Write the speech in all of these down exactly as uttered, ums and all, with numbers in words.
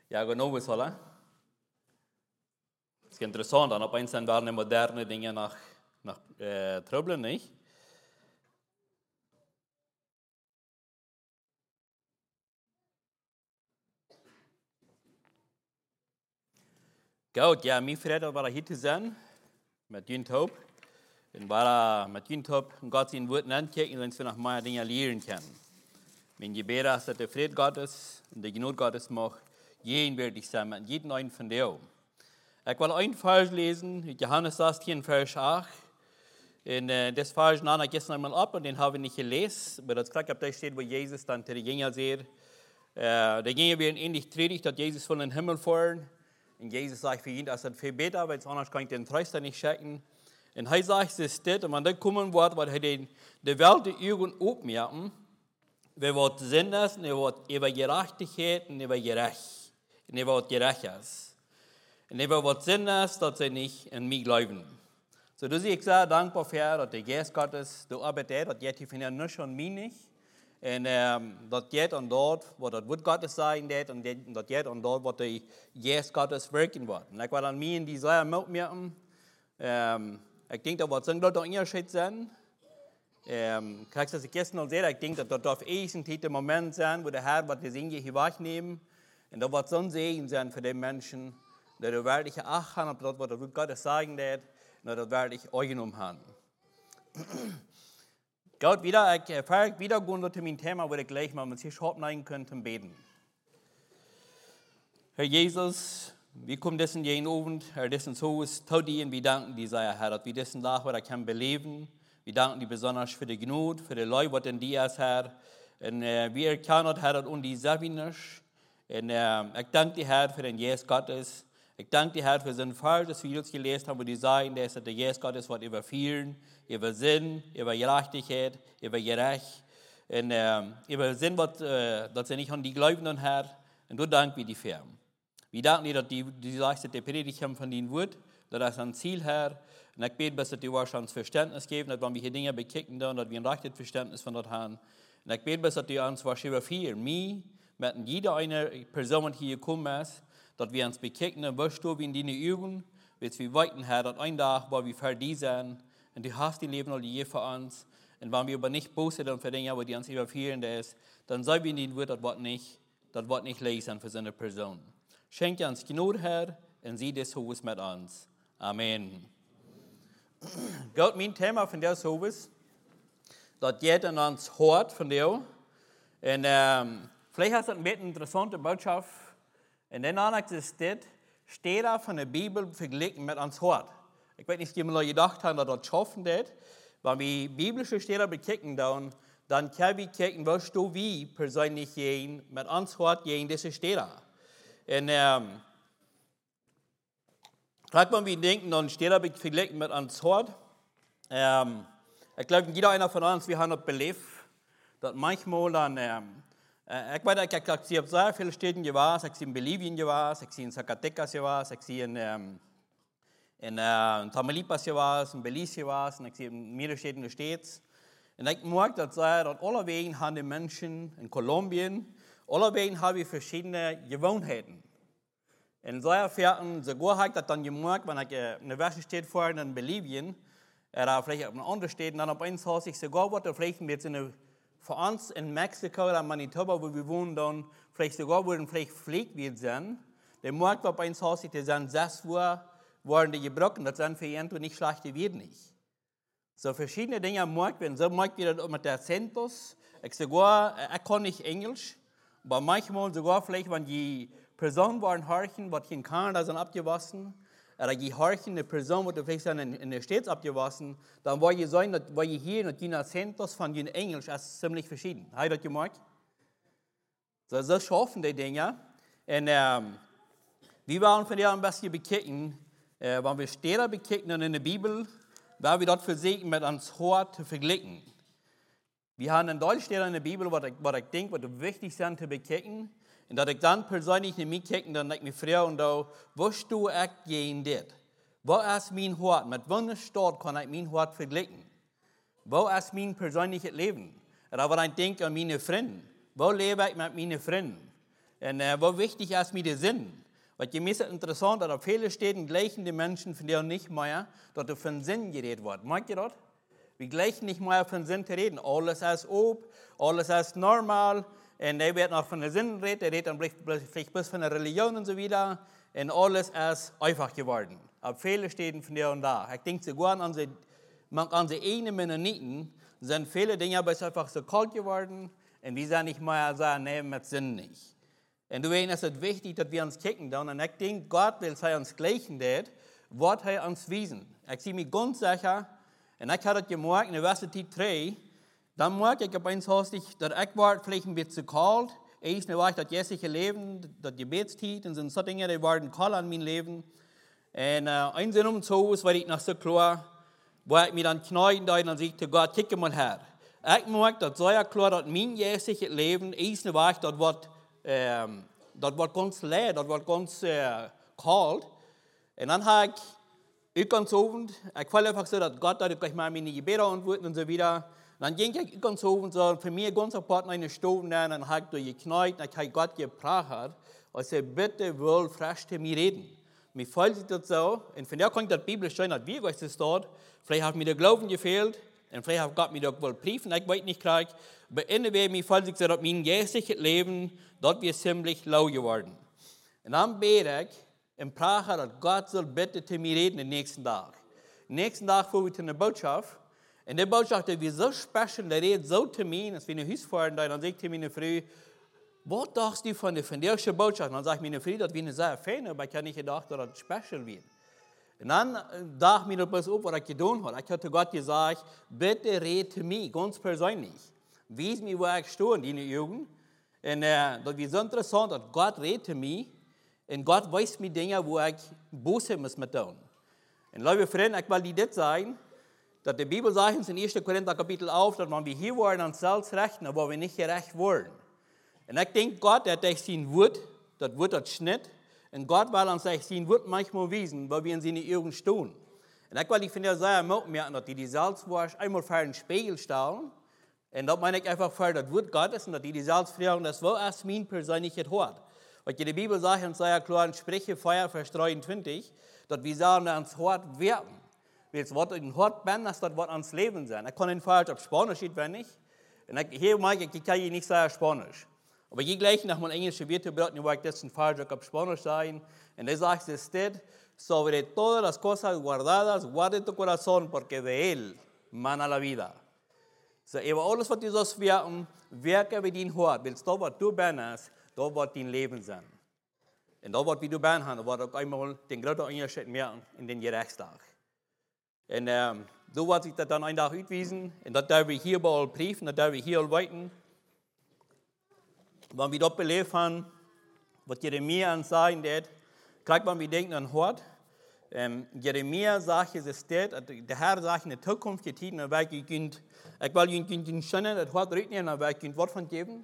Ja, genau was soll er. Das ist interessant, dann opeens dann werden moderne Dinge nach, nach äh, Tröbeln, nicht? Goed, ja, mijn vrienden waren hier te zijn met jullie hoop. En waren met jullie hoop God zijn woord aankijken, zodat we nog meer dingen leren kunnen. Mijn gebed is dat de vrede Gottes en de genade Gottes mag gegenwärtig zijn met jeden een van jou. Ik wil een vers lezen uit Johannes zestien, vers acht. En uh, das vers nam ik gestern einmal op en den hebben we niet gelezen. Maar dat straks op daar staat waar Jezus dan tegen de Jünger zegt. Uh, de Jünger werden endlich tredig, dat Jezus von den Himmel fahren. Und Jesus sagt für ihn, das ist viel besser, weil sonst kann ich den Tröster nicht schicken. Und er sagt, es ist das, und wenn das kommen wird, wird er die Welt die Augen aufmerken, wer wird Sinn ist, und er wird über Gerechtigkeit, und über gerecht, und er wird gerecht ist. Und er wird Sinn ist, dass sie nicht in mich glauben. So, du siehst, ich sehr dankbar für, dass der Geist Gottes, du arbeitet, dass jetzt von dir nicht und mich nicht. En um, dat jetzt und dort, wat het woord Gottes zijn deed, en dat jetzt und dort, wat de Geest Gottes werken wordt. En ik wil aan mij in die zaken merken, um, ik denk dat wat zo'n grote onderscheid zijn. Um, kijk, zoals ik gisteren al zei, ik denk dat dat op een tijd een moment zijn, waar de Heer wat de dingen hier wegnemen. En dat wat zo'n zegen zijn voor die mensen, dat er werkelijk acht gaan op dat wat het woord Gottes zeggen deed, en dat het werkelijk opgenomen hebben. Gott, wieder, ich fahre wieder gut zu meinem Thema, wo ich gleich mal mit sich aufnehmen könnte und beten. Herr Jesus, wir kommen dessen jeden Abend, Herr, dessen Haus, zu dir und wir danken dir, sei Herr, dass wir dessen Tag, wo wir können beleben. Wir danken dir besonders für die Gnade, für die Leute, die in dir ist, Herr. Und äh, wir erkennen, Herr, dass uns die Sabinisch. Und äh, ich danke dir, Herr, für den Jesus Gottes. Ich danke dir, Herr, für den Fall, dass wir uns gelesen haben, wo die sagen, dass der Jesus Gottes wird überführen, über Sinn, über Gerechtigkeit, über Gerecht. Und äh, über Sinn, was, äh, dass sie nicht an die Gläubigen, Herr. Und du danken wir dir für. Wir danken dir, dass die, die sagst, dass die Predigt haben von deinem Wort, dass das ein Ziel, Herr. Und ich bete, dass du uns Verständnis geben, dass wenn wir hier Dinge bekicken, dass wir ein rechtes Verständnis von dort haben. Und ich bete, dass du uns was überführen, mich, mit jeder eine Person, die hier gekommen ist, dass wir uns bekicken, was du in deine Augen, bis wir weiten, Herr, dass ein Tag, wo wir für dich sind, und du hast die Leben all je für uns. Und wenn wir aber nicht böse sind für Dinge, die uns überführen, ist, dann sei wir in den Wort, das Wort nicht, das Wort nicht lesen für seine Person. Schenke uns Gnade, Herr, und sieh das Haus mit uns. Amen. Gott, mein Thema von der Haus, das geht in uns hart von dir. Und ähm, vielleicht hast du ein bisschen interessante Botschaft. Und dann existiert, steht da von der Bibel verglichen mit uns hart. Ich weiß nicht, ob jemand gedacht hat, dass das schaffen wird. Wenn wir biblische Stellen bekicken, dann, dann können wir kicken, was du wie persönlich gehen, mit uns hart gehen, diese Stelle. Und ähm, gerade wenn wir denken, dann steht da verglichen mit uns hart. Ähm, ich glaube, jeder einer von uns, wir haben das belebt, dass manchmal dann, ähm, ich weiß nicht, ich, ich habe sehr viele Städte gewesen, ich habe in Bolivien gewesen, ich habe in Zacatecas gewesen, ich habe in, ähm, in äh, Tamaulipas gewesen, in Belize gewesen, ich habe in mehreren Städten der States. Und ich merke, dass, dass alle Wegen haben die Menschen in Kolumbien, alle Wegen haben verschiedene Gewohnheiten. Und so erfahren, sogar habe ich das dann gemerkt, wenn ich in der Wäsche steht vorhin in Bolivien, oder vielleicht auf einer anderen Städten, dann auf eins Haus, ich sogar, was vielleicht jetzt in der für uns in Mexiko oder Manitoba, wo wir wohnen, dann vielleicht sogar würden vielleicht Pflegewirte sein. Der Markt war bei uns Haus, die sind sechs Uhr, waren die gebrochen, das sind für ihn nicht schlechte Wirte nicht. So verschiedene Dinge am Markt werden, so Markt wieder mit der Zentus. Ich sogar, ich kann nicht Englisch, aber manchmal sogar vielleicht, wenn die Personen waren horchen, was in Kanada sind abgewaschen, oder die horchen, eine Person, die vielleicht in, in der Stadt abgewaschen, dann war je sein, dass war je hier und die Zentus von den Englisch ist ziemlich verschieden. Habt ihr das gemerkt? So, so schaffen die Dinge. Und ähm, wir waren von dir ein bisschen bekicken, äh, wenn wir Stelle bekicken in der Bibel, weil wir dort versuchen, mit uns Hort zu vergleichen. Wir haben in Deutsch Stelle in der Bibel, was ich, was ich denke, was wichtig sind zu bekicken. Und dass ich dann persönlich nicht mitkicken, dann denke ich mir früher und da, was du echt gehen dit? Wo ist mein Hort? Mit welcher Stadt kann ich mein Hort vergleichen? Wo ist mein persönliches Leben? Aber ich denke an meine Freunde. Wo lebe ich mit meinen Freunden? Und äh, wo wichtig ist mir der Sinn. Weil je mehr interessant, dass auf viele Städten gleichen die Menschen von der nicht mehr, dass da von Sinn geredet wird. Merkt ihr das? Wir gleichen nicht mehr von Sinn zu reden. Alles ist ob, alles ist normal. Und der wird noch von der Sinn reden, der redet dann vielleicht bis von der Religion und so wieder. Und alles ist einfach geworden. Auf viele Städten von der und da. Ich denke sogar an unsere, an unsere eigenen Mennoniten sind viele Dinge aber einfach so kalt geworden. Und wir sagen nicht mehr, sagen, nee, mit Sinn nicht. Und deswegen ist es wichtig, dass wir uns kicken. Und ich denke, Gott will sei uns gleichen, was er uns wiesen. Ich sehe mich ganz sicher, und ich habe das gemerkt, in der Universität drei, dann merke ich eins hostig, dass ich war vielleicht ein bisschen kalt. Erstens war ich das jetzige Leben, das Gebetszeit, und so Dinge, die waren kalt an meinem Leben. Und äh, eins um zu war ich noch so klar, wo ich mich dann knien da und sagte, Gott, kick mal her. Ich merke, dass so ja klar, dass mein jetziges Leben, erstens war ich, das wird, ähm, das wird ganz leer, das wird ganz äh, kalt. Und dann habe ich ich ganz Abend, ich wollte einfach so, dass Gott da gleich mal meine Gebete antworten und so wieder. Dann ging ich ganz Abend so, für mich ganz apart eine Stunde, und dann habe ich geknallt, und ich habe Gott gebracht, und ich bitte wohl frisch zu mir reden. Mir fällt sich das so, und von der kann ich das Bibel stehen, dass wir, was das dort, vielleicht hat mir der Glauben gefehlt, und vielleicht hat Gott mir das wohl Briefen, ich weiß nicht gleich, aber in der Welt, mir fällt sich so, dass mein geistiges Leben, dort wird ziemlich lau geworden. Und dann bete ich, und Prache, dass Gott soll bitte zu mir reden den nächsten Tag. Den nächsten Tag fuhr ich zu einer Botschaft. Und die Botschaft, die war so speziell, die redet so zu mir, als wir in der Haus fahren, dann sagt meine Frau, was dachtest du von der, von der Botschaft? Und dann sagt meine Frau, das wäre sehr fein, aber ich habe nicht gedacht, dass das speziell wird. Und dann dachte ich mir das auf, was ich getan habe. Ich hatte Gott gesagt, bitte red zu mir, ganz persönlich. Wies mir, wo ich stehe in deinen Augen. Und äh, das war so interessant, dass Gott redet zu mir. Und Gott weiß mir Dinge, wo ich böse muss mit tun. Und liebe Freunde, ich will dir das sagen, dass die Bibel sagt in ersten Korinther Kapitel elf, dass wenn wir hier wollen, uns selbst rechnen, aber wir nicht gerecht wollen. Und ich denke, Gott hat euch sein Wort, das Wort hat Schnitt, und Gott will uns sein Wort manchmal wiesen, weil wir in seine Augen stehen. Und ich will, ich finde es sehr merken, dass die die Salzwurst einmal vor den Spiegel stellen, und das meine ich einfach für das Wort Gottes, und dass die die Salzfragen, das war erst mein persönliches Wort. Weil die Bibel sagt in sehr klar in Sprüche vier, Vers dreiundzwanzig, dass wir sagen, dass uns Hort wirken. Weil es wird ein Hort bin, das wird ans Leben sein. Ich kann den Fall auf Spanisch, wenn nicht. Und ich, hier mag ich, ich kann nicht sehr Spanisch. Aber je gleich nach meinem englischen Wörter bedeuten, wo ich das in Fall auf Spanisch sein. Und er sagt, es steht, sobre todas las cosas guardadas, guarde tu corazón, porque de él mana la vida. So, über alles, was du so wirken, wirke wie dein Hort. Weil es da, was du bist, da wird dein Leben sein. Und da wird, wie du bist, da wird auch einmal den großen Unterschied merken in den Gerichtstag. Und ähm, so wird sich das dann einen Tag ausweisen. Und das darf ich hier bei prüfen, das darf ich hier weiten. Wenn wir dort belebt haben, was Jeremia uns sagen wird, gleich wenn wir denken an Hort, ähm, Jeremia sagt, es ist das, der Herr sagt in der Zukunft getan, und ich könnt, ich will Ihnen den Schönen, das Hort reden, aber ich könnt Wort von geben.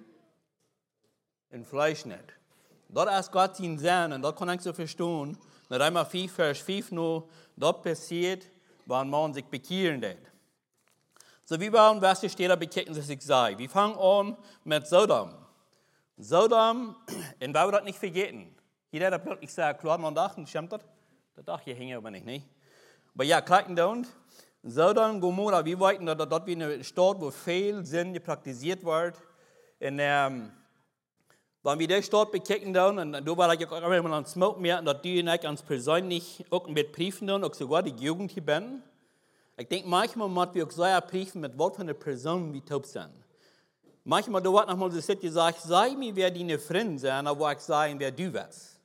Und Fleisch nicht. Dort ist Gott sein Sinn, und dort kann ich so verstehen, dass einmal fünf, Vers fünf nur, dort passiert, wenn man sich bekehren wird. So wie wir im Westen steht, da bekehren sie sich sei. Wir fangen an mit Sodom. Sodom, und wir das nicht vergessen. Jeder hat plötzlich sagt, klar, man dachte, stimmt das? Das dachte ich, hänge aber nicht, nicht? Aber ja, kleinen Down. Sodom, Gomorra, wir wollten, dass dort wie eine Stadt, wo viel Sinn praktiziert wird. Und, ähm, wenn wir das dort bekennen, und da war ich auch immer an Smoke mehr, dass die und ich ganz persönlich auch mit Briefen, auch sogar die Jugend hier bin. Ich denke, manchmal müssen wir auch so Briefen mit Wort von der Person wie taub sind. Manchmal, da wird nochmal so gesagt, sei mir, wer deine Freunde sind, aber ich sage, wer du bist.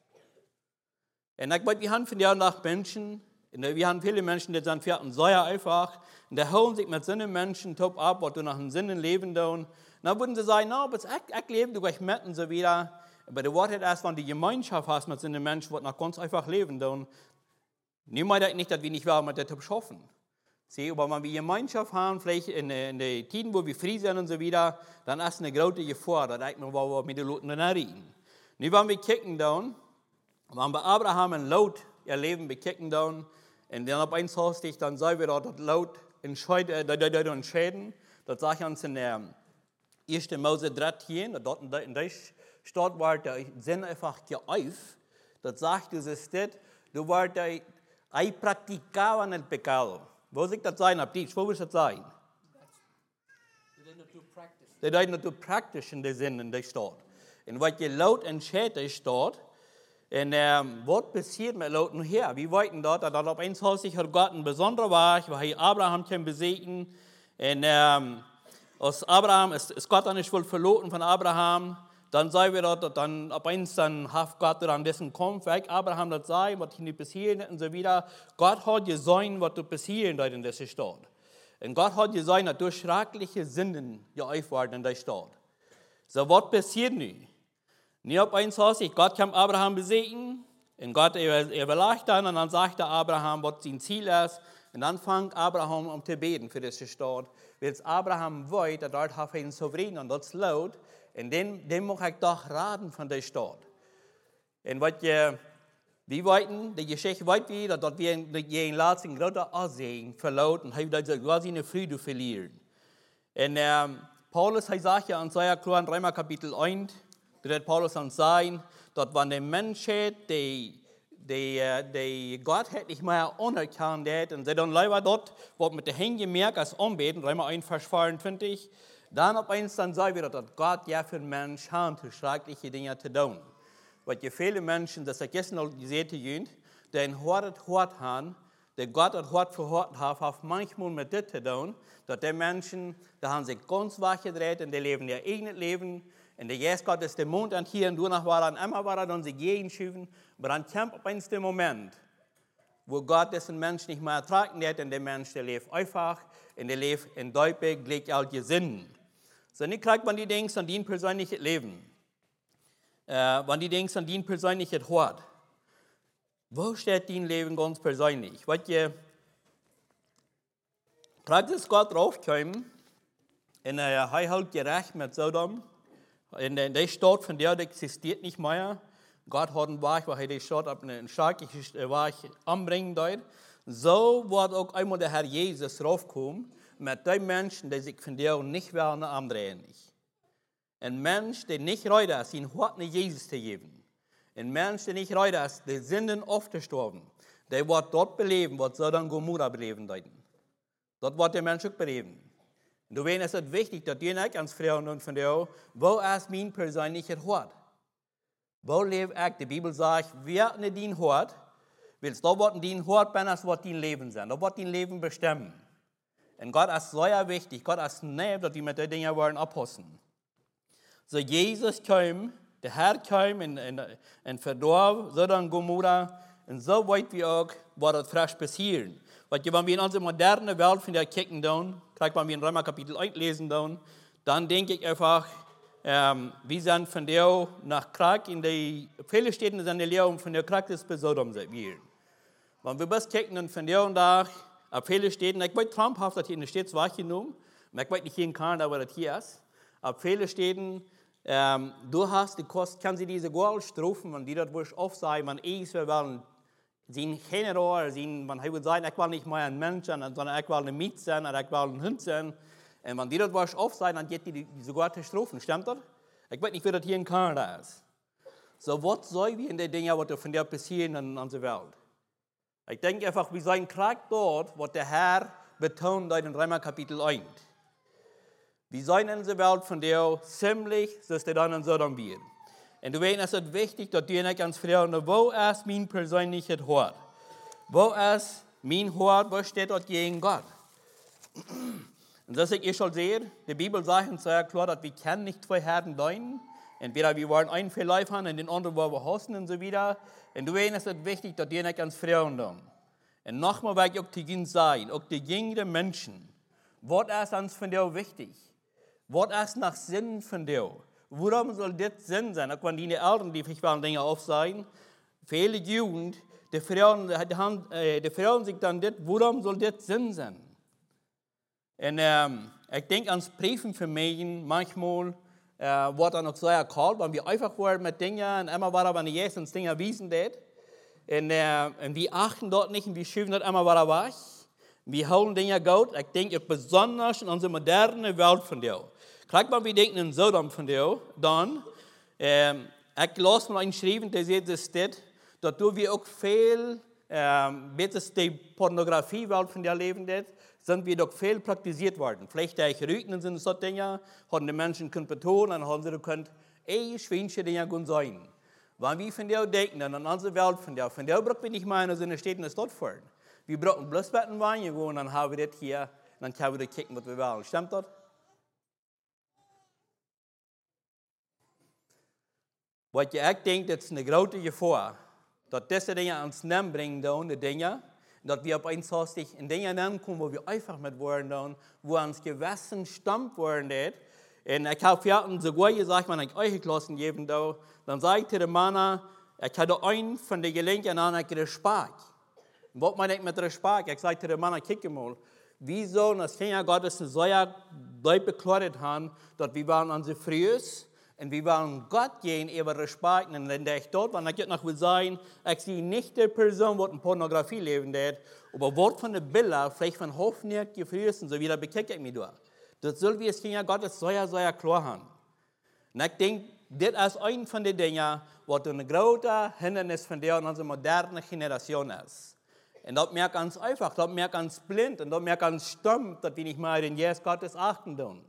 Und ich weiß, wir haben von der nach Menschen, wir haben viele Menschen, die sind fertig, so einfach, und die holen sich mit so einem Menschen top ab, was du nach einem Sinn leben tun. Dann würden sie sagen, no, aber ich, ich lebe durch mit und so wieder. Aber der Wort hat erst, wenn du Gemeinschaft hast mit so einem Menschen, wird noch ganz einfach leben. Dann niemand nicht, dass wir nicht werden mit der Typ schaffen. Sie, aber wenn wir Gemeinschaft haben, vielleicht in, in den Tiden, wo wir frei sind und so wieder, dann ist eine große Gefahr, da denkt man, wo wir mit den Leuten reden. Nun, wenn wir kicken dann, wenn wir Abraham und Lot ihr Leben bekicken dann, und dann auf eins hostig, dann sagen wir dort, dass Lot entscheiden. Das sage ich uns in der ersten Mose dreizehn, dort in Deutsch Statt war der Sinn einfach geäuft, das sagt, du siehst das, du warst ein Praktiker in el pecado. Wo soll das sein, ab Deutsch? Wo muss das sein? Dat is natuurlijk praktisch in de zin in de staat. En wat je laut en schädt is staat. En um, wat passiert met laut nu hier? We weten dat, dat op eens had zich God een bijzondere weg, waar hij Abraham kan bezegen. En um, als Abraham, is, is God dan niet wil verloten van Abraham, dan zei we dat, dat dan op eens dan heeft God dan dessen komt, weg Abraham dat zei, wat hier niet passiert en zo wieder. God had gezien wat er passiert in deze staat. Und Gott hat gesagt, dass durch schreckliche Sünden geäuft worden in der Stadt. So, was passiert nun? Nie auf eins heißt, Gott kann Abraham besiegen, und Gott überlegt dann, und dann sagt er Abraham, was sein Ziel ist, und dann fängt Abraham an zu beten für diese Stadt, weil Abraham weiß, dass dort hat einen Souverän, und das ist laut, und dem, dem muss ich doch raten von der Stadt. Und was je, wir wollten, die Geschichte weit wie, dass wir einen letzten großen Ansehen verlauten, haben wir quasi eine Friede verlieren. Und ähm, Paulus hat sagt ja in seiner Klar in Römer Kapitel eins, da hat Paulus dann sagen, dass wenn der Mensch, die, die, die Gott hat nicht mehr anerkannt hat, und sie dann leider dort, wo mit der Hände merkt, als anbeten, Römer eins, Vers vierundzwanzig, dann auf eins dann sagen wir, dass Gott ja für den Menschen hat, schreckliche Dinge zu tun. Weil je viele Menschen, das ich gestern noch gesehen habe, die ein hartes Hort haben, der Gott hat Hort für Hort hat, hat manchmal mit das zu tun, dass die Menschen, die haben sich ganz weggedreht und die leben ihr eigenes Leben. Und der Jesus Gott ist der Mond an hier und danach war dann immer war dann sie gehen schieben. Aber dann kommt auf einmal der Moment, wo Gott dessen Mensch nicht mehr ertragen hat und der Mensch, der lebt einfach und der lebt in Deutschland, gleich all die Sinn. So nicht kriegt man die Dinge an dein persönliches Leben. Uh, wenn du denkst an dein persönliches Hort, wo steht dein Leben ganz persönlich? Weil je praktisch Gott draufkommen, und er hält gerecht mit Sodom, in der Stadt, von der existiert nicht mehr. Gott hat einen Weg, wo er die Stadt auf einen starken Weg anbringen wird. So wird auch einmal der Herr Jesus draufkommen, mit den Menschen, die sich von der nicht werden, andrehen nicht. Ein Mensch, der nicht reut ist, ihn Hort nicht Jesus zu geben. Ein Mensch, der nicht reut ist, der Sünden aufgestorben, der wird dort beleben, was Sodom und Gomorra beleben deuten. Dort wird der Mensch auch beleben. Und du weißt, es ist wichtig, dass ihr nicht ganz fragen und von dir, wo ist mein persönliches Hort? Wo lebe ich? Die Bibel sagt, wer nicht dein Hort, willst du wird dein Hort sein, das wird dein Leben sein. Da wird dein Leben bestimmen. Und Gott ist sehr wichtig. Gott ist nicht, dass wir mit den Dingen wollen abpassen. So Jesus kam, der Herr kam und, und, und verdorb Sodom und Gomorra. Und so weit wie auch, war das frisch passieren. Weil wenn wir in unsere moderne Welt von der kicken, dann, vielleicht wenn wir in Römer Kapitel eins lesen, dann, dann denke ich einfach, ähm, wir sind von der nach Krieg in die, viele Städte sind in der Lehre von der Krieg des Sodom sind wir. Wenn wir das kicken, dann von der und da, auf viele Städte, ich weiß traumhaft, dass hier in der Stadt wahrgenommen, ich weiß nicht hier in Kanada, aber das hier ist, auf viele Städte, Ähm, du hast die Kost, kann sie diese Goldstrophen, wenn die das wohl aufsagen, man ist, wir wollen sein General, sein, man würde sagen, ich will nicht mehr ein Mensch sein, sondern ich will ein Miet sein, oder ich will ein Hund sein. Und wenn die das wohl aufsagen, dann geht die diese Goldstrophen, stimmt das? Ich weiß nicht, wie das hier in Kanada ist. So, was soll wir in den Dingen, was von der passieren in unserer Welt? Ich denke einfach, wir sind Krieg dort, was der Herr betont in Römer Kapitel eins. Wir sind in dieser Welt von der ziemlich, dass der dann in Sodom wird. Und du weißt, es ist wichtig, dass du nicht ganz fragen, wo ist mein persönliches Hort? Wo ist mein Hort, wo steht dort gegen Gott? Und das ich schon sehe, die Bibel sagt uns sehr klar, dass wir können nicht zwei Herren dienen. Entweder wir wollen einen für Leib haben und den anderen wollen wir hassen und so wieder. Und du weißt, es ist wichtig, dass du nicht ganz fragen. Und nochmal will ich auch zu ihnen sagen, auch die jüngeren Menschen, was ist uns von dir wichtig? Was ist nach Sinn von dir? Warum soll das Sinn sein? Auch wenn die Eltern, die vielleicht Dinge aufsagen, viele Jugend, die Frauen, die, die Frauen sich dann das, warum soll das Sinn sein? Und ähm, ich denke ans Briefen für Mädchen, manchmal äh, wird dann auch sehr kalt, wenn wir einfach wollen mit Dingen, und immer war wenn die Jesus uns Dinge wiesen hat. Und, äh, und wir achten dort nicht, und wir schieben dort immer wieder weg. Wir holen Dinge gut. Ich denke besonders in unserer modernen Welt von dir. Klar, wenn wir denken in Sodom von dir, dann, Ähm, ik las mal een schrijven, der zegt es dit, dat door we ook veel, ähm, beter die Pornografiewelt von der Leben dit, sind wir doch viel praktiziert worden. Vielleicht der Gerüchten sind so Dinge, haben die Menschen können betonen, und haben sie können, ey, schwinche Dinge gut sein. Wenn wir von der denken, an unsere Welt von der, von der brauchen wir nicht meinen, so eine Städte ist dort vor. Wir brauchen bloß Betten Wein gehen, und dann haben wir das hier, dann können wir das kicken, was wir wollen. Stimmt das? Was ich auch denke, das ist eine große Gefahr, dass diese Dinge ans Nehmen bringen, die Dinge, dass wir auf ein Sostig in Dinge kommen, wo wir einfach mit wollen, wo uns Gewissen stammt worden. Und ich habe ja sogar gesagt, wenn ich euch gelassen geben, dann sage ich zu dem Mann, ich habe einen von den Gelenken an, ich habe Respekt. Was meine ich mit Respekt? Ich sage zu dem Mann, guck mal, wieso das Kinder Gottes so deutlich bekleidet haben, dass wir waren unsere Frühes, und wir wollen Gott gegenüber Respekt. Und wenn ich dort, wenn ich jetzt noch will sagen, ich sehe nicht die Person, die in Pornografie leben wird, aber Wort von den Bildern, vielleicht von Hoffnung, Gefrießen, so wieder bekicke ich mich durch. Das soll wir als Kinder Gottes sehr, sehr klar haben. Und ich denke, das ist ein von den Dingen, was ein großer Hindernis von der unserer modernen Generation ist. Und das merkt ganz einfach, das merkt ganz blind und das merkt ganz stumm, dass wir nicht mal den Jesus Gottes achten tun.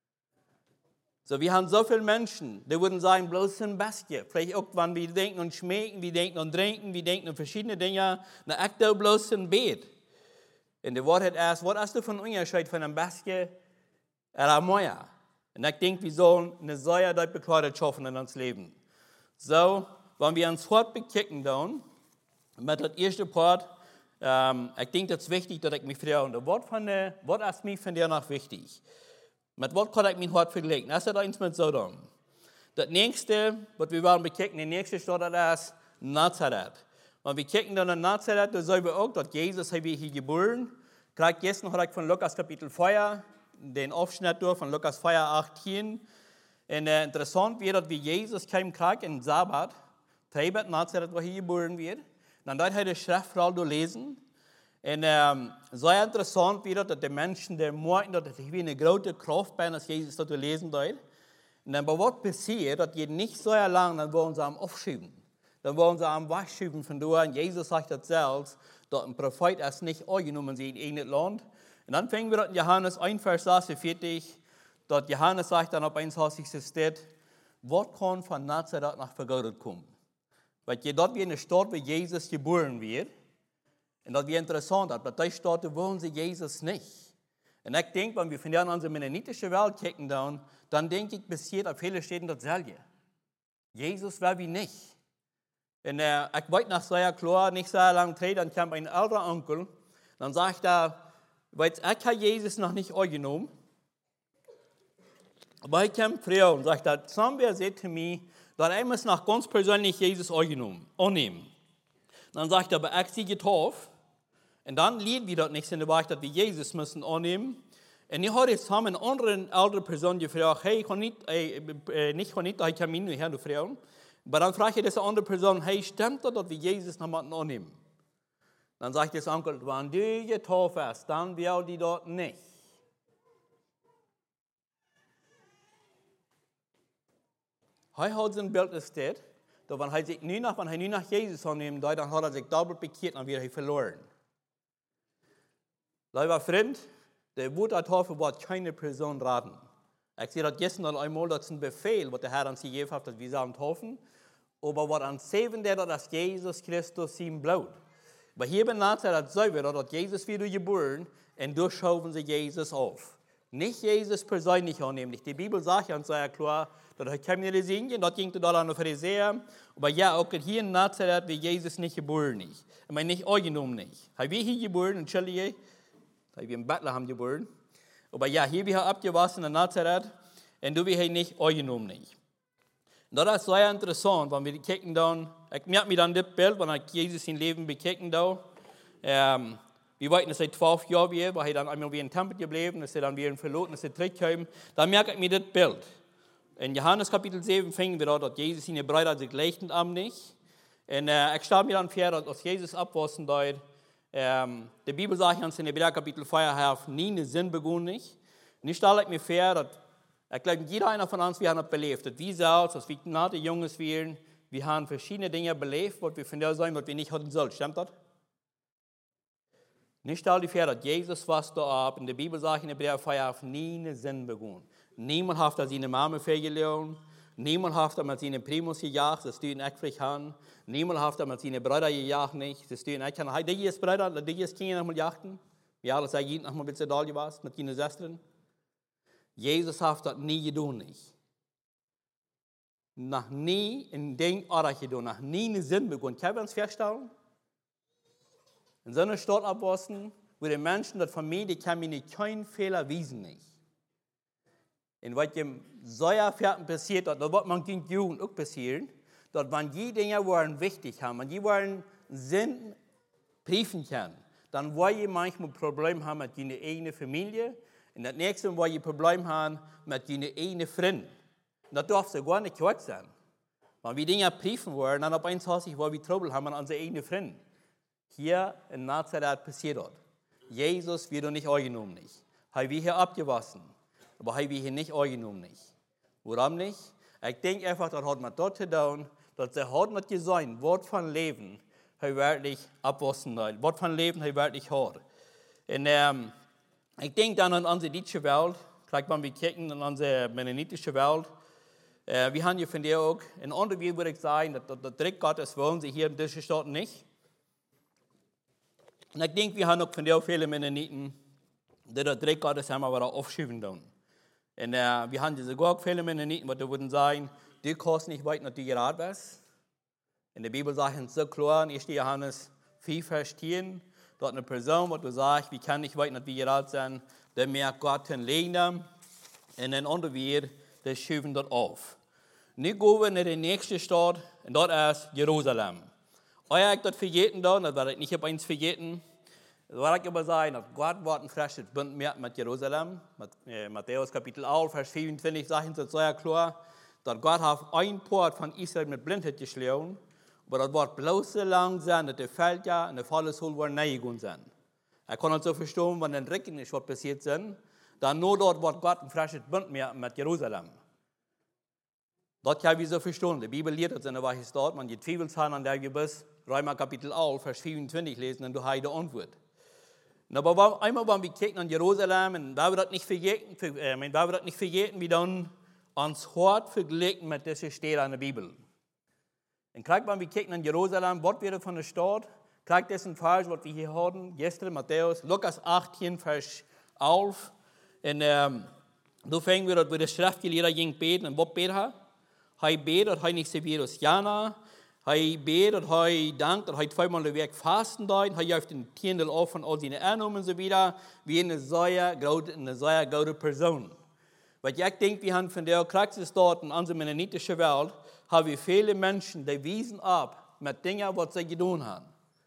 So, wir haben so viele Menschen, die würden sagen, bloß ein bisschen. Vielleicht auch, wenn wir denken und schmecken, wir denken und trinken, wir denken an verschiedene Dinge, na, ich da bloß ein Bett. Und die Wort hat erst, was hast du von Unterschied von einem bisschen oder mehr? Und ich denke, wir sollen eine sehr deutliche Bekleidung schaffen in unserem Leben. So, wenn wir uns Wort bekicken, dann, mit dem ersten Part, ähm, ich denke, das ist wichtig, dass ich mich freue. Und das Wort von der, was ist mir von dir noch wichtig? Mit was kann ich mein Hart vergleichen? Das ist eins mit Sodom. Das nächste, was wir wollen bekicken, die nächste Stadt ist Nazareth. Wenn wir kicken dann in Nazareth, da sehen wir auch, dass Jesus hier geboren. Gerade gestern habe ich von Lukas Kapitel vier, den Aufschnitt durch von Lukas vier, achtzehn. Und äh, interessant wird, dass wie Jesus kam kriegt in Sabbat, Treibt Nazareth, wo er geboren wird. Dann dort hat er die Schrift lesen. Und ähm, sehr interessant wieder, dass die Menschen, die merken, dass es wie eine große Kraft bei dass Jesus das lesen dort. Und dann, was passiert, das geht nicht so lange, dann wollen sie am aufschieben. Dann wollen sie am wegschieben von dort. Und Jesus sagt das selbst, dass ein Prophet es nicht angenommen sie in irgendein Land. Und dann fängen wir an Johannes eins, Vers vierzig, dass Johannes sagt dann auf eins, steht, was kann von Nazareth nach vergoldet kommen? Weil je dort wie eine Stadt, wo Jesus geboren wird, und das ist interessant, aber bei dieser Stadt wollen sie Jesus nicht. Und ich denke, wenn wir von der unsere mennonitische Welt gucken, dann, dann denke ich, bis hier auf viele Städten dasselbe. Jesus war wie nicht. Und äh, ich weiß noch sehr klar, nicht sehr lange Zeit, dann kam ein älterer Onkel, dann sagt er, weil ich habe Jesus noch nicht angenommen, aber ich kam früher und sagt, somebody said to me, dass ich muss noch ganz persönlich Jesus angenommen, annehmen. Dann sagt er, aber ich sie getauft. Und dann liegt wieder nichts in der Wahrheit, dass wir Jesus müssen annehmen. Und ich habe jetzt haben eine andere ältere Person gefragt, hey, ich kann nicht, äh, nicht, kann nicht, ich kann mich nicht her, du Frau. Aber dann frage ich diese andere Person, hey, stimmt das, dass wir Jesus noch mal annehmen? Dann sagt das Onkel, wenn du getauft hast, dann will die dort nicht. Heute hat ein Bild gestellt, dass wenn er sich nie nach, wenn er nie nach Jesus annimmt, dann hat er sich doppelt bekehrt und wieder verloren. Lieber Freund, der Wort der Taufe wird keine Person raten. Ich sehe das gestern einmal, das ist ein Befehl, was der Herr uns gegeben hat, dass wir sollen taufen. Aber was an sieben der, dass Jesus Christus sein Blut. Aber hier in Nazareth sagen wir, dass Jesus wieder geboren und durchschauen sie Jesus auf. Nicht Jesus persönlich annehmen. Die Bibel sagt ja uns sehr klar, dass er kam in die Singen, dort ging er dort an die Pharisäer. Aber ja, auch hier in Nazareth wird Jesus nicht geboren. Nicht. Ich meine, nicht angenommen nicht. Er wird hier geboren, entschuldige. Er wird in Bethlehem geboren. Aber ja, hier wird er abgewaschen in Nazareth. Und du wirst hier nicht angenommen nicht. Und das ist sehr interessant, wenn wir gucken dann, ich merke mir dann das Bild, wenn ich Jesus in Leben bekicken da. Ähm, wir wollten, dass er zwölf Jahre wird, weil er dann einmal wie in Tempel geblieben, dass er dann wieder verloren, dass er zurückkam. Dann merke ich mir das Bild. In Johannes Kapitel sieben fingen wir an, dass Jesus in der Breite sich leichtend am nicht. Und äh, ich stelle mir dann vor, dass Jesus abwaschen dort. Ähm, die Bibel sagt uns in Hebräer Kapitel vier, nie einen Sinn begonnen nicht. Und ich stelle mir vor, dass Ich glaube, jeder einer von uns, wir haben das belebt. Dass wir selbst, als wir Gnade Junges wären, wir haben verschiedene Dinge belebt, was wir von der sein, was wir nicht hatten sollen. Stimmt das? Nicht all die Fälle, dass Jesus was da ab. In der Bibel sagt in Hebräer vier, auf nie einen Sinn begonnen. Niemand hat da seine Mama verloren. Niemand hat da mit seinen Primus gejagt, das tun ich haben. Niemand hat da mit seinen Brüdern gejagt, nicht. Das tun ich kann. Hey, die ist Brüder, die ist Kinder noch mal jagen. Ja, das sei jeden noch mal ein bisschen da gewesen mit seinen Schwestern. Jesus hat das nie getan, nicht. Noch nie in den Ort getan, noch nie einen Sinn begonnen. Können wir uns feststellen? In so einer Stadt abwaschen, wo die Menschen, das von mir, die kann mir nicht keinen Fehler wiesen, nicht. In was dem Säuerfährten passiert, das wird man gegen die Jugend auch passieren, dass man die Dinge waren wichtig haben, man die waren Sinn prüfen kann, dann wollen die manchmal Probleme haben mit ihrer eigenen Familie, und das nächste wollen die Probleme haben mit ihren eigenen Freunden. Und das darf so gar nicht kurz sein. Wenn wir Dinge prüfen wollen, dann auf eins heißt es, weil wir Trouble haben mit unseren eigenen Freunden. Hier in Nazareth passiert das. Jesus wird uns nicht angenommen, nicht. Haben wir hier abgewaschen. Aber haben wir hier nicht angenommen, nicht. Warum nicht? Ich denke einfach, das hat man dort getan, dass er hat mit gesagt, Wort von Leben, hat wirklich abwaschen soll. Wort von Leben, hat wirklich hart. Und ähm, ich denke dann an unsere deutsche Welt, vielleicht wenn wir gucken an unsere mennonitische Welt, äh, wir haben hier von der auch, in anderen Welt würde ich sagen, dass der Dreck Gottes wollen sie hier in diesen Staaten nicht. Und ich denke, wir haben auch von der viele Mennoniten, die der Dreck Gottes haben aber auch aufschieben tun. Und äh, wir haben sogar viele Mennoniten, die würden sagen, du kannst nicht weit nach dir gerade bist. In der Bibel sagt es so klar, in erster Johannes vier, Vers zehn, dort eine Person, wo du sagst, wie kann ich weit nach dir gerade sein, der merkt Gott den Leben. Und dann andere wir, die schieben dort auf. Nun gehen wir in die nächste Stadt, und dort ist Jerusalem. Euer ich dort vergeten da, das werde ich nicht auf eins vergeten. Das werde ich aber sagen, dass Gott wird ein frisches Bund mehr mit Jerusalem. Mit, äh, Matthäus Kapitel elf, Vers vierundzwanzig sagt es sehr klar, dass Gott auf ein Port von Israel mit Blindheit geschlagen, aber das wird bloß so lang sein, dass die Felder und die Falleshol waren neigegangen sind. Er kann uns so verstehen, wenn ein Regen ist, was passiert sind, dann nur dort wird Gott ein frisches Bund mehr mit Jerusalem. Dort kann ich so verstehen. Die Bibel lehrt uns in der Wahrheit dort, man die Zwiebelzahn an der wir bis Römer Kapitel elf, Vers vierundzwanzig lesen, und du hast die Antwort. Aber einmal, wenn wir gucken an Jerusalem, und da wir das nicht vergeten, äh, da wir das nicht vergeten, wie dann uns hart verglichen mit dieser Stelle in der Bibel. Und gleich, wenn wir gucken an Jerusalem, was wird von der Stadt, gleich dessen Vers, was wir hier hatten, gestern Matthäus, Lukas achtzehn, Vers elf, und ähm, da fängen wir, dass wir das Schriftgelehrter ging beten, und was beten er? Er betet, dass er nicht Severus Jana, er betet, dass er dankt, dass er zweimal den Weg fasten dort, er auf den Tiendel auf von all seinen Ernungen und so wieder, wie eine sehr gute, eine sehr gute Person. Weil ich denke, wir haben von der Praxis dort in unserer mennonitischen Welt, haben wir viele Menschen, die wiesen ab mit Dingen, was sie getan haben.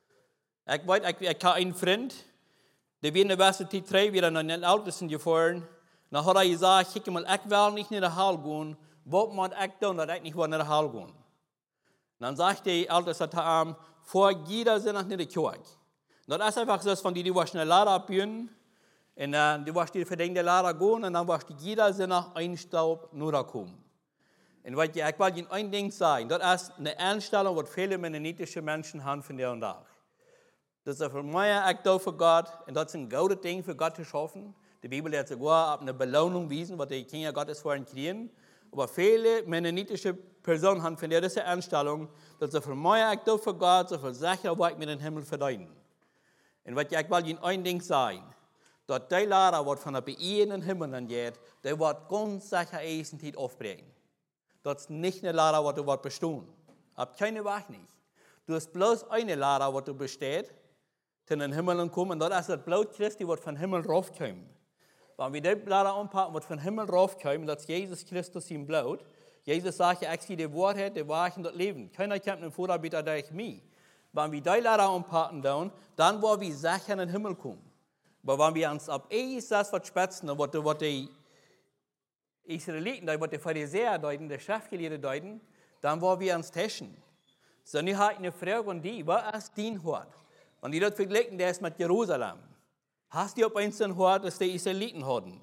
Ich weiß, ich, ich habe einen Freund, der wir in der Universität drei wieder nach den Ältesten gefahren, dann hat er gesagt, ich mal, ich will nicht in der Halle gehen, was muss ich tun, dass ich nicht in der Halle gehen. Dann sagt die Älteste zu ihm, vor jeder sind nach der Kirche. Das ist einfach so, von die, die was in der Lade abgehen, und dann die was die verdiente Lade gehen, und dann was die jeder sind nach ein Staub nur kommen. Und ich will Ihnen ein Ding sagen, das ist eine Einstellung, die viele mennonitische Menschen haben von der und Tag. Das ist für mich ein Akt für Gott, und das ist ein gutes Ding für Gott zu schaffen. Die Bibel hat sogar eine Belohnung wiesen, was die Kinder Gottes vorhin kriegen. Aber viele mennonitische Personen haben von dieser Einstellung, dass sie für mich Akt für Gott, so viel Sicherheit mit dem Himmel verdienen. Und was ich will Ihnen ein Ding sagen, dass die Lehrer, die von der beehrenden Himmel angeht, der wird ganz sicher essen Zeit aufbringen. Das ist nicht eine Lehrer, die du bestehen. Ab keine Wahl nicht. Du hast bloß eine Lehrer, die du besteht, zu den Himmel kommen. Das ist das Blut Christi, das von Himmel raufkommt. Wenn wir die Lehrer anpacken, was von Himmel raufkommt, das ist Jesus Christus im Blut. Jesus sagt ja, ich sehe die Wahrheit, die Wahrheit und das Leben. Keiner kennt einen Vorarbeiter durch mich. Wenn wir die Lehrer anpacken, dann, dann wollen wir sicher in den Himmel kommen. Aber wenn wir uns ab eins das was spätzen, was die Israeliten, was die Pharisäer deuten, die Schriftgelehrten deuten, dann wollen wir uns testen. So, ich habe eine Frage an die, was ist dein Hort? Und die dort vergleichen, der ist mit Jerusalem. Hast du auf eins den Hort, dass die Israeliten hatten?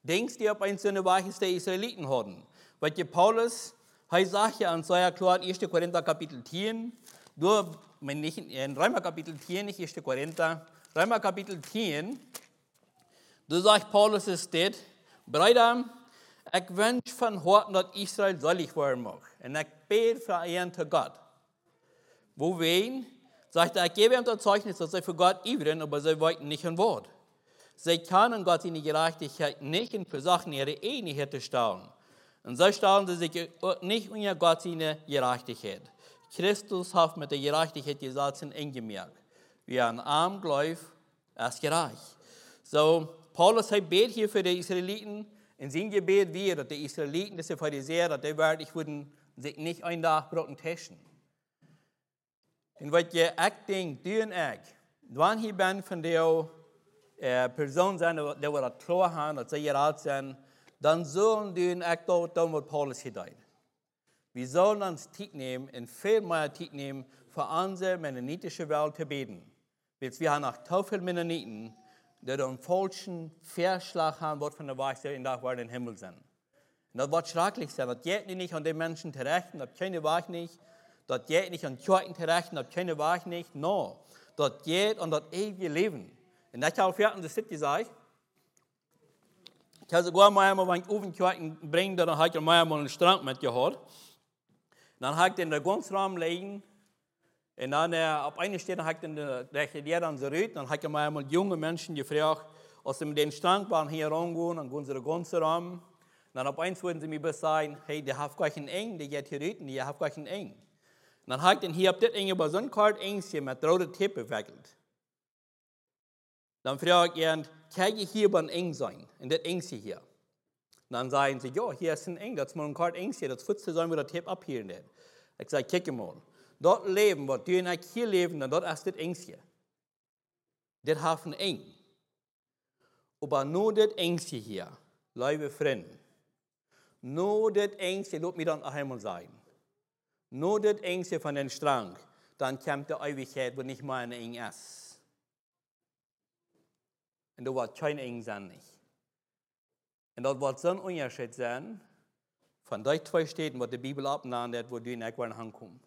denkst du, ob ein so eine Weise der Israeliten hatten? Weil die Paulus, er sagt ja an seiner klar in ersten Korinther Kapitel zehn, nur, wenn nicht in Römer Kapitel zehn, nicht ersten Korinther, Römer Kapitel zehn, da sagt Paulus es steht, Brüder, ich wünsche von Herzen, dass Israel selig werden mag. Und ich bete für ihn zu Gott. Wo wen? Sagt er, ich gebe ihm das Zeugnis, dass sie für Gott ivern, aber sie wollten nicht ein Wort. Sie können Gott in die Gerechtigkeit nicht in für Sachen ihre Ähnlichkeit stellen. Und so stellen sie sich nicht unter Gott seine Gerechtigkeit. Christus hat mit der Gerechtigkeit gesagt und eingemerkt. Wer an arm glaubt, ist gerecht. So, Paulus hat betet hier für die Israeliten. In seinem Gebet wir, dass die Israeliten, dass die Pharisäer, dass die wirklich würden sich nicht ein Tag broten testen. Und was ich denke, du und ich, wenn ich bin von der äh, Person sein, die wir das klar haben, dass sie gerecht sind, dann sollen du und ich dort tun, was Paulus gedeiht. Wir sollen uns Zeit nehmen und viel mehr Zeit nehmen, für unsere mennonitische Welt zu beten. Weil wir haben noch so viele Mennoniten, die den falschen Verschlag haben, was von der Weise in der Welt im Himmel sind. Und das wird schrecklich sein. Das geht nicht an den Menschen zu rechnen, das keine Weg nicht. Das geht nicht an Kirchen zu rechnen, das keine Weg nicht. No, das geht an das ewige Leben. Und ich habe vorhin das gesagt, ich habe sogar mal einmal, wenn ich auf den Kirchen bringe, dann habe ich mal einmal einen Strang mitgeholt. Dann habe ich den in den ganzen Raum legen. Und dann äh, auf einer Stelle habe ich den rechte Lehrer dann zurück. Dann habe ich mal einmal junge Menschen gefragt, aus dem den Strang waren hier rumgehen, dann gehen sie den ganzen Raum. Dann auf eins würden sie mir sagen, hey, der hat gleich einen Eng, der geht hier reden, der hat gleich einen Eng. Und dann habe ich den hier auf das Eng über so ein Kart Engchen mit roter Tippe gewickelt. Dann frage ich ihn, kann ich hier über ein Eng sein, in das Engchen hier? Und dann sagen sie, ja, hier ist ein Eng, das ist mal ein Kart Engchen, das fühlst du sein, wo der Tipp abhielen wird. Ich sage, kick mal. Dort leben, was du und ich hier leben, dann dort ist das Engchen. Das hat ein Eng. Aber nur das Engchen hier, liebe Freunde, nur das Engchen, das mir dann einmal sein. Nur das Engste von den Strang, dann kommt die Ewigkeit, wo nicht mal ein Eng ist. Und da wird kein Eng sein nicht. Und das wird so ein Unterschied sein, von den zwei Städten, wo die Bibel abnimmt, wo du in Eckwein hinkommst.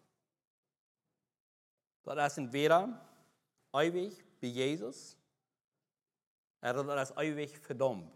Das ist entweder ewig wie Jesus, oder das ist ewig verdammt.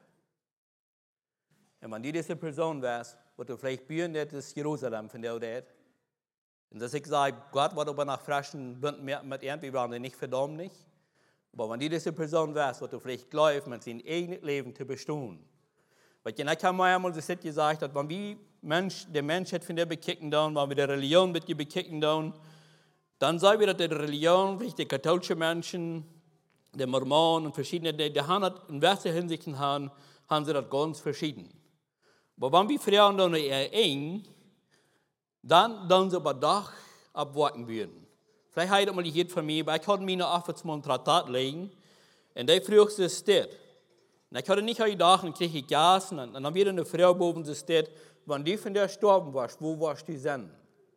Und wenn du diese Person wärst, wo du vielleicht bühren, das ist Jerusalem von der Welt. Und dass ich sage, Gott wird aber nach frischen Bünden mit irgendwie waren die nicht verdammt nicht. Aber wenn du diese Person wärst, wird du vielleicht glauben, mit seinem eigenen Leben zu bestehen. Weil ich habe mir einmal das gesagt, dass wenn wir Mensch, der Mensch hat von der bekicken down, wenn wir der Religion mit dir bekicken down, dann sagen wir, dass die Religion, wie die katholischen Menschen, die Mormonen und verschiedene, die, die haben das in welcher Hinsicht haben, haben sie das ganz verschieden. Aber wenn wir Frauen dann eher eng, dann dann sie aber doch abwarten würden. Vielleicht hat mal die von mir, aber ich konnte mir noch auf ein Traktat legen, und der frühste ist steht. Und ich hatte nicht gedacht, dann kriege ich Gas, und dann wieder eine Frau boven, die steht, wenn die von der gestorben warst, wo warst du denn?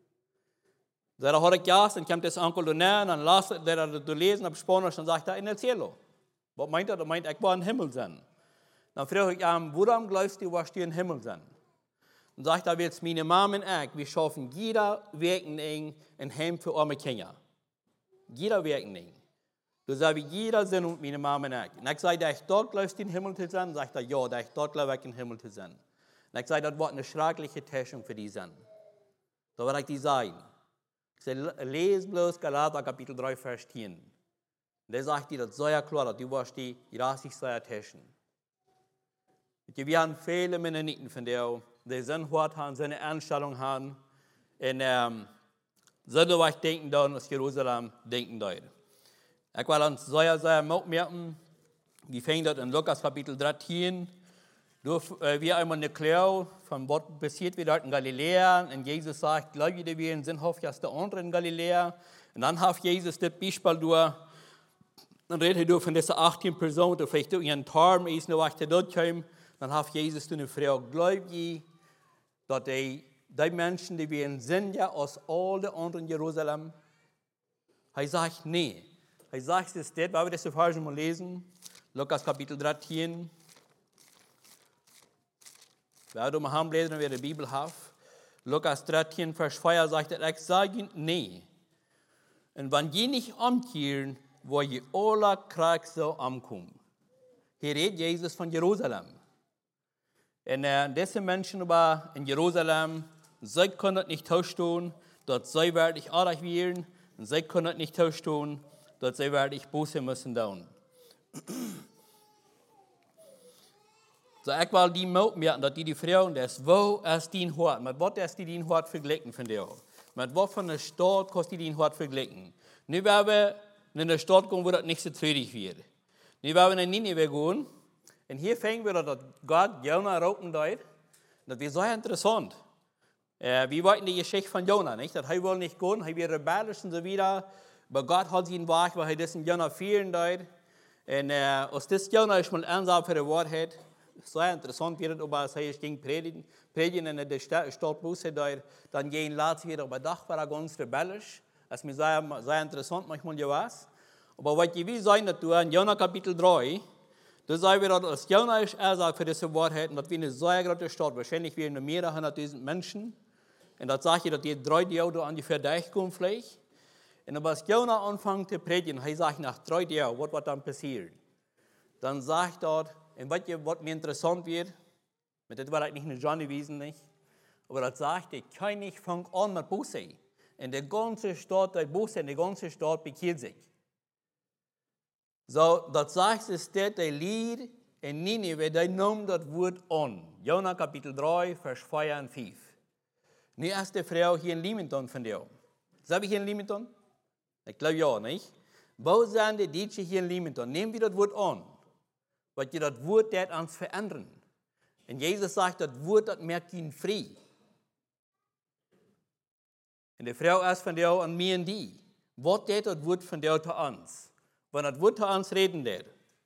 Da hat ich Gas, dann kommt das Onkel da näher, dann las er das zu lesen auf Spanisch, dann sagt er, in el cielo. Was meint er? Er meint, ich war im Himmel sein. Dann frage ich ihn, woran glaubst du, was du im Himmel sein? Und sagt er, jetzt meine Mama und ich, wir schaffen jeder Werken ein Heim für arme Kinder. Jeder Werken. Du sagst, jeder sind und meine Mama und ich. Und ich sage, dass ich dort glaubst, in den Himmel zu sein? Sagt er, ja, dass ich dort glaube, in den Himmel zu sein. Und ich sage, das wird eine schreckliche Täuschung für die sein. Da werde ich die sagen. Ich sage, lese bloß Galater Kapitel drei, Vers zehn. Und da sagt dir, das so ja klar, dass du wirst die rassig sehr täuschen. Wir haben viele Mennoniten von der, die sind hart haben, seine Einstellung haben. Und ähm, so was denken da, aus Jerusalem denken da. Ich war dann sehr, sehr merken, wir fängt das in Lukas Kapitel dreizehn, durch, äh, wir einmal eine Klärung von was passiert wird dort in Galiläa. Und Jesus sagt, glaube ich, wir sind hoffentlich als der andere in Galiläa. Und dann hat Jesus das Beispiel durch, dann redet er von diesen achtzehn Personen, die vielleicht durch ihren Tarm ist, noch was dort kommen. Dann hat Jesus eine Frau, glaubt ihr, dass die, die Menschen, die wir sind ja aus all den anderen Jerusalem? Er sagt, nee. Er sagt es dort, weil wir das so falsch mal lesen, Lukas Kapitel dreizehn. Wer du mal haben lesen, wer die Bibel hat, Lukas dreizehn, Vers vier sagt, ich sage nee. Und wenn je nicht umkehren, wo je alle Krieg so ankommen. Hier redet Jesus von Jerusalem. Und äh, diese Menschen aber in Jerusalem, sie können nicht tauschen, dort sie werde ich artig werden, und sie können nicht tauschen, dort sie werde ich Buße müssen tun. So, ich will die Mut merken, dass die, die Frauen, das wo es den Hort, mit was es die den Hort verglichen von dir. Mit was von der Stadt kostet die den Hort verglichen. Nicht, wenn wir in eine Stadt gehen, wo das nicht so traurig wird. Nicht, wenn wir in Nineveh gehen, und hier fängt wir, dass Gott Jona roten dort. Das ist sehr interessant. Äh, wir wollten die Geschichte von Jona, nicht? Dass er will nicht gehen, er wird rebellisch und so wieder. Aber Gott hat ihn wach, weil er diesen Jona vielen dort. Und äh, aus das Jona ist mal einsam für das Wort hat. Sehr interessant wird, aber es heißt, ging predigen, predigen in der Stadt Busse dort, dann gehen Latz wieder, aber doch war er ganz rebellisch. Das ist mir sehr, sehr interessant manchmal gewesen. Aber was ich will sagen, dass du in Jona Kapitel drei, da sagen wir, dass Jona ist er für dieses Wort hat, und dass wir eine sehr große Stadt, wahrscheinlich wir in mehrere hunderttausend Menschen, und das sage ich, dass die drei Jahre an die Verdeich kommen vielleicht. Und aber als Jona anfängt zu predigen, er sagt nach drei Jahren, was wird dann passieren? Dann sagt er, und was, was mir interessant wird, mit das war das nicht eine Johnny gewesen, nicht? Aber das sagt, der König fängt an mit Buße. Und die ganze Stadt, die Buße, die ganze Stadt bekehrt sich. So, das sagt es, dass der Lied in Nineveh, der nimmt das Wort an. Jona Kapitel drei, Vers vier und fünf. Die erste Frau hier in Leamington von dir. Sag ich hier in Leamington? Ich glaube ja, nicht? Wo sind die Deutschen hier in Leamington? Nehmen wir das Wort an. Weil ihr das Wort das uns verändern. Und Jesus sagt, das Wort, das merkt ihn frei. Und die Frau ist von dir und mir und die. Was das das Wort von dir zu uns? Wenn das Wort zu uns reden wird.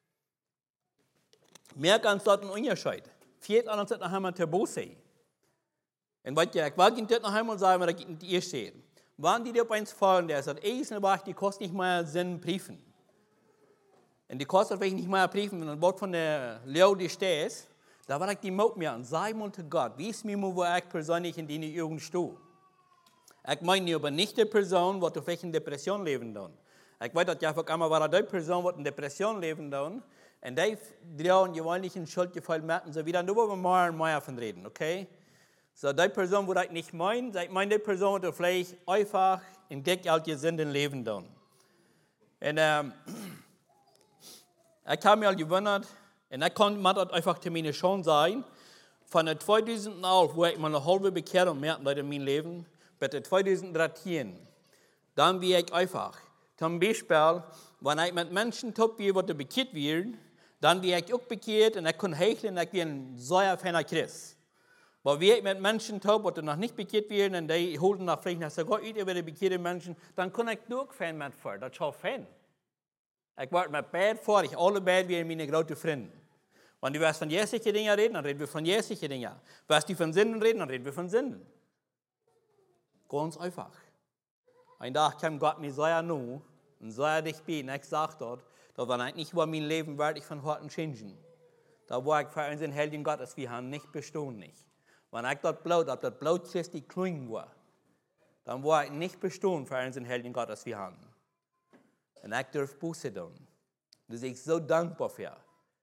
Merkt uns dort einen Unterschied. Viert an uns das noch einmal zu Buße. Und was ich will Ihnen das noch einmal sagen, was ich nicht ihr seht. Wann die dir auf uns fallen, der sagt, Eisen war, die kostet nicht mehr Sinn Briefen. Und die kostet vielleicht nicht mehr Briefen, wenn ein Wort von der Leo, die steht, da war ich die Mut mir an, sei mal zu Gott, wie ist mir, wo ich persönlich in deine Augen stehe. Ich meine aber nicht die Person, die vielleicht in Depression leben kann. Ich weiß, dass ja vor allem war die Person, die in Depression leben kann, und die drehen die wollen nicht in Schuldgefühl merken, so wieder, nur wollen wir mal und mehr von reden, okay? So, die Person, die ich nicht meine, ich meine die Person, die vielleicht einfach in dick alte Sünden leben kann. Und ähm, ich habe mir gewundert, und ich konnte das einfach zu mir schon sein, von der zweitausendelf, wo ich mal eine halbe Bekehrung merkte in meinem Leben, bis der zweitausenddreizehn, dann wie ich einfach, zum Beispiel, wenn ich mit Menschen top wie, die bekehrt werden, dann wie ich auch bekehrt und ich kann hecheln, ich bin ein sehr feiner Christ. Aber wie ich mit Menschen top, die noch nicht bekehrt werden, und die holen nach vielleicht nach sogar über die bekehrten Menschen, dann kann ich nur Fan mit vor, das ist schon Fan. Ich werde mit Bad vor, ich alle Bad wie meine großen Freunde. Wenn wir von jährlichen Dingen reden, dann reden wir von jährlichen Dingen. Wenn die von Sünden reden, dann reden wir von Sünden. Ganz einfach. Ein Tag kam Gott mir sehr nah und sehr dicht bei, und ich sagte dort, dass wenn ich nicht über mein Leben werde, ich von heute changen. Da war ich für unseren Helden Gottes, wir haben nicht bestehen nicht. Wenn ich dort Blut, ob das Blut Christi klingen war, dann war ich nicht bestehen für unseren Helden Gottes, wir haben. Und ich darf Buße tun. Da bin ich so dankbar für.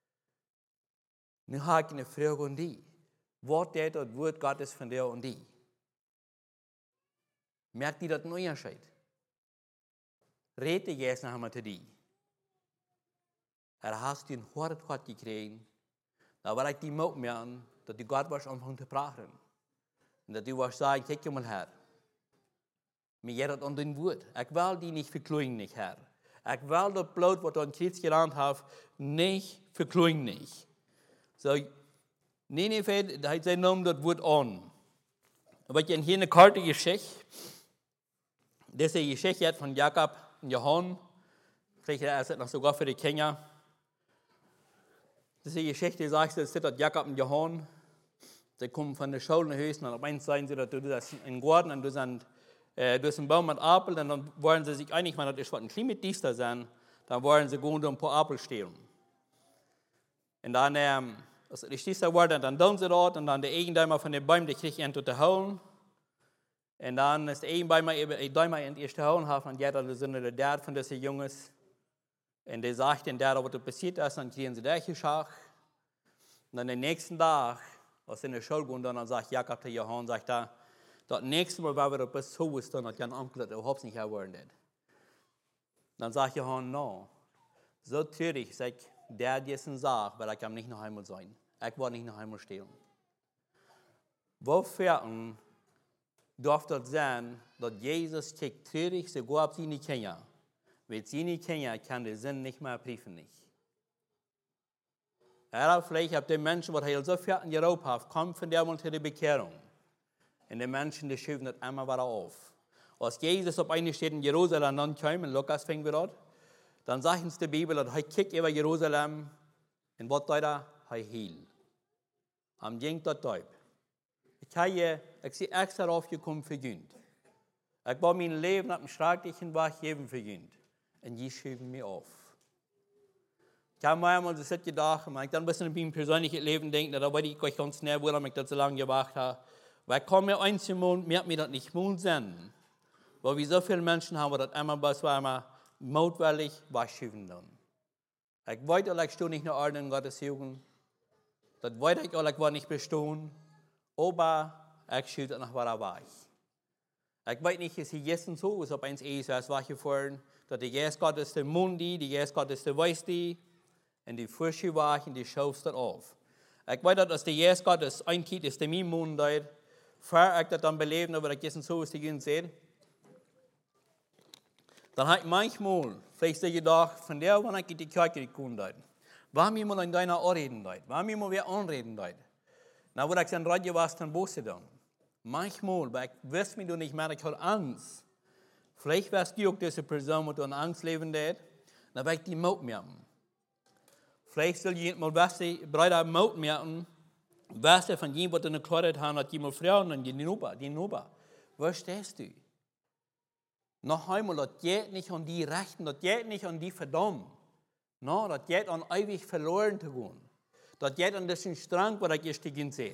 Nun habe ich eine Frage an die. Was ist das Wort Gottes von dir und die? Merkt ihr das einen Unterschied? Rede jetzt noch einmal zu dir. Er hast den Wort Gott gekriegt. Da war ich die Mut mehr an, dass die Gott was anfangen zu praten. Und dass du was sagen, guck mal her. Mir geht das an den Wort. Ich will die nicht verkleiden, nicht Herr. Ich will das Blut, was du an Kreuz gelernt hast, nicht verkleiden, nicht. So, Nineveh, da hat sein Namen das Wort an. Aber ich habe hier eine kurze Geschichte. Diese Geschichte von Jakob und Johann. Vielleicht ist es noch sogar für die Kinder. Diese Geschichte sagt, es ist Jakob und Johann. Sie kommen von der Schule nach Hause und auf eins sagen sie, dass du das in Garten und du sind äh, durch einen Baum mit Apfel, und dann wollen sie sich einig, wenn das ist, was ein Klimatdienster sein, dann wollen sie gehen und ein paar Apfel stehlen. Und dann ähm, als die Stiefel worden, dann tun sie dort und dann der Eigendäumer von dem Baum, der kriegt ihn zu holen. Und dann ist der Eigendäumer in die erste holen haben und ja, das sind der Dad von diesen Jungs. Und der sagt den Dad, was passiert ist, dann kriegen sie der Schach. Und dann den nächsten Tag, als in der Schule gehen, dann sagt Jakob zu Johann, sagt er, das nächste Mal, wenn wir das so ist, dann hat kein Onkel das überhaupt nicht geworden. Dann sagt Johann, no, so traurig, sagt der diesen sagt, weil ich kann nicht nach Hause sein. Ich will nicht nach Hause stehen. Wofür darf das sein, dass Jesus kriegt traurig, sogar auf seine Kinder. Mit seinen Kindern kann der Sinn nicht mehr prüfen. Nicht. Er hat vielleicht auf den Menschen, die er so viel in Europa hat, kommt von der Mal zu der Bekehrung. Und die Menschen, die schieben das einmal wieder auf. Als Jesus auf eine Stadt in Jerusalem dann kam, in Lukas fing wir dort, dann sagt uns die Bibel, dass er kickt über Jerusalem und was da er? Er hielt. Am ging dort Teub. Ich habe ich sie extra aufgekommen vergönnt. Ich war mein Leben auf dem schrecklichen Weg geben vergönnt. Und die schieben mich auf. Ich habe mir einmal so gedacht, wenn ich dann ein bisschen an mein persönliches Leben denke, da weiß ich euch ganz schnell, warum ich das so lange gemacht habe. Weil ich komme mir einmal, mir hat mir das nicht wohl sein. Weil wir so viele Menschen haben, die das einmal bis einmal mutwillig wegschieben dann. Ich weiß, ich stehe nicht in der Ordnung Gottes Jugend. Das weiß ich, ich war nicht bestehen. Aber ich schiebe das nach weiter weg. Ich weiß nicht, dass es jetzt so ist, ob eins ist, was war hier vorhin, dass der Geist Gottes der Mundi, der Geist Gottes der Weiße, und die Frische war, und die schaust das auf. Ich weiß, dass der Geist Gottes ein Kind ist, der mir Mund hat, für ich das dann beleben, aber ich jetzt so ist, die gehen sehen. Dann habe ich manchmal, vielleicht gedacht, von der, wann ich in die Kirche gekommen bin, war mir mal in deiner Ohr reden, war mir mal wer anreden. Na, wo ich dann Radio war, dann bosse dann. Manchmal, weil ich weiß mir nicht mehr, ich habe Angst. Vielleicht wärst du auch diese Person, die an Angst leben wird, dann werde ich die Mut merken. Vielleicht soll jemand mal wissen, Brüder Mut merken, wissen von jemandem, der eine Klarheit hat, hat jemand Frauen und die Nuba, die Nuba. Wo stehst du? Noch einmal, das geht nicht an die Rechten, das geht nicht an die Verdammt. No, das geht an ewig verloren zu gehen. Das geht an diesen Strang, wo ich gestiegen sehe.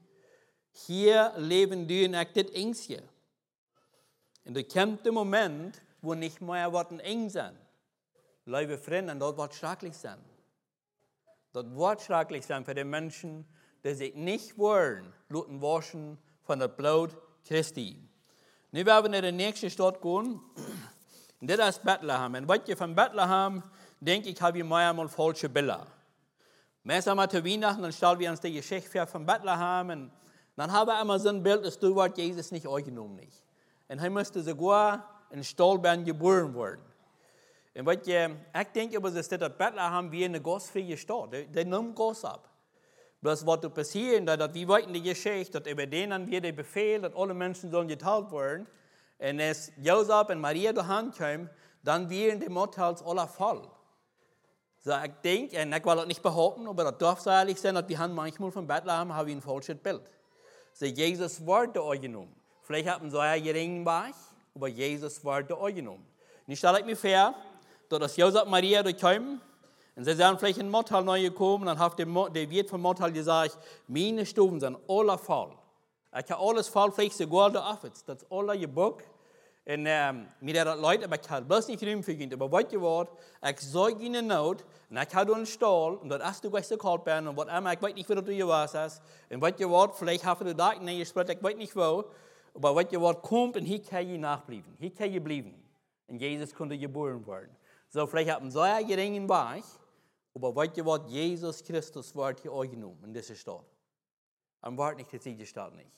Hier leben die in das Ängstchen. Und da kommt der Moment, wo nicht mehr Worte eng sind. Liebe Freunde, das wird schrecklich sein. Das wird schrecklich sein für die Menschen, die sich nicht wollen, Bluten waschen von dem Blut Christi. Nun werden wir in die nächste Stadt gehen. Und das ist Bethlehem. Und was ihr von Bethlehem, denke ich, habe ich mir einmal falsche Bilder. Meistens mal zu Weihnachten, dann stellen wir uns die Geschichte von Bethlehem. Und dann haben wir immer so ein Bild, dass du wird Jesus nicht angenommen nicht. Und er musste sogar in Stolbern geboren werden. Und was ich, ich denke, aber das ist Bethlehem wie eine großfähige Stadt. Die, die nimmt groß ab. Bloß was passiert, dass wir weiten die Geschichte, dass über denen wir den Befehl, dass alle Menschen sollen geteilt werden. Und als Josef und Maria durch Hand kommen, dann werden die Motteils alle voll. So, ich denke, und ich will das nicht behaupten, aber das darf so ehrlich sein, dass wir haben manchmal von Bethlehem haben wir ein falsches Bild. So, Jesus wurde angenommen. Vielleicht haben sie einen geringen Weg, aber Jesus wurde angenommen. Und ich stelle mir vor, dass Josef und Maria durchkommen, und sie sind vielleicht in Mottal neu gekommen, und dann hat der, der Wirt von Mottal gesagt, meine Stufen sind alle voll. Ich habe alles voll, vielleicht sogar der Office, das ist alle gebucht. Und ähm, mit der Leute, aber ich habe bloß nicht rumgegeben, aber was geworden, ich sage ihnen Not, und ich habe einen Stall, und das ist du gleich so kalt bin, und was immer, ich weiß nicht, wie du hier warst, und was geworden, vielleicht hast du da nicht gesprochen, ich weiß nicht wo, aber was geworden kommt, und hier kann ich nachbleiben, hier kann ich bleiben. Und Jesus konnte geboren werden. So, vielleicht haben sie einen geringen Weg, aber was geworden, Jesus Christus wird hier angenommen in dieser Stadt. Und wird nicht, das sieht die Stadt nicht.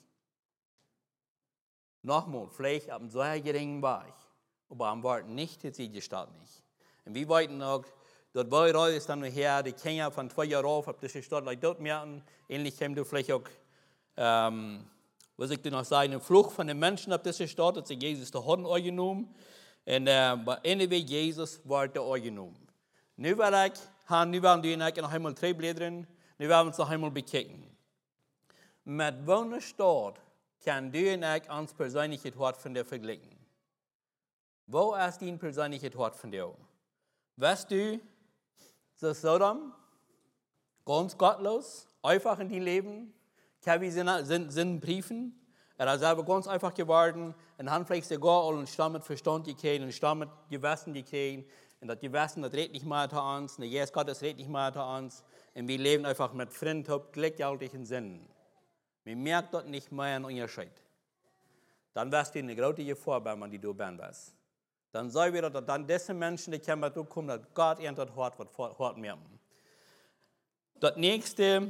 Nochmal, vielleicht haben sie einen geringen Weg, aber am Wort nicht, das sieht die Stadt nicht. Und wir wollten auch, dort war es dann her, die Kinder von zwei Jahren auf, ob diese Stadt like dort merken, ähnlich käme du vielleicht auch, ähm, was ich dir noch sagen, eine Flucht von den Menschen auf diese Stadt, dass sie Jesus zu Horden angenommen. Und äh, anyway, Jesus wurde angenommen. Nu will ich, han, nu werden die noch einmal drei Blättern, nu werden wir uns noch einmal bekicken. Mit welcher Stadt kann du und ich uns persönliche Wort von dir vergleichen? Wo ist dein persönliches Wort von dir? Weißt du, so Sodom, ganz gottlos, einfach in die Leben. Kevin sind, sind, sind Briefen. Er hat selber ganz einfach geworden. Und dann vielleicht sogar und stammt mit Verstand gekriegt und stammt mit Gewissen gekriegt. Und das Gewissen, das redet nicht mehr zu uns. Und der Jesus Gott, das redet nicht mehr zu uns. Und wir leben einfach mit Freundschaft, gleichgültigen Sinn. Wir merken dort nicht mehr einen Unterschied. Dann wirst du eine große Gefahr, wenn man die du bist. Dann soll wieder, dass dann diese Menschen, die kommen, dass kommen, dass Gott irgendwas hart, was hart merken. Das nächste,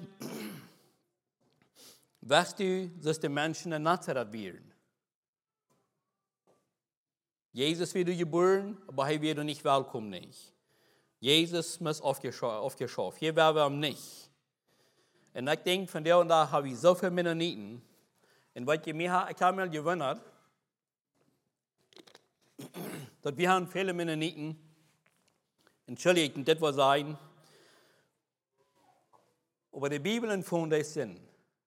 weißt du, dass die Menschen in Nazareth wären. Jesus wird geboren, aber er wird nicht willkommen nicht. Jesus muss aufgeschafft. Hier werden wir ihm nicht. Und ich denke, von der und da habe ich so viele Mennoniten. Und was ich mir ich habe mir gewundert, dass wir haben viele Mennoniten, entschuldigt, das war sein, aber die Bibel empfiehlt das Sinn.